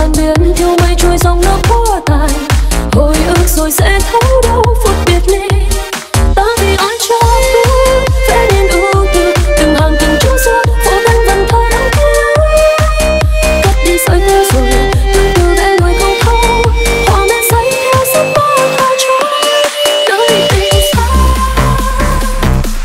biển thiêu mây trôi dòng nước quá tài, hồi ức rồi sẽ thấu đâu phút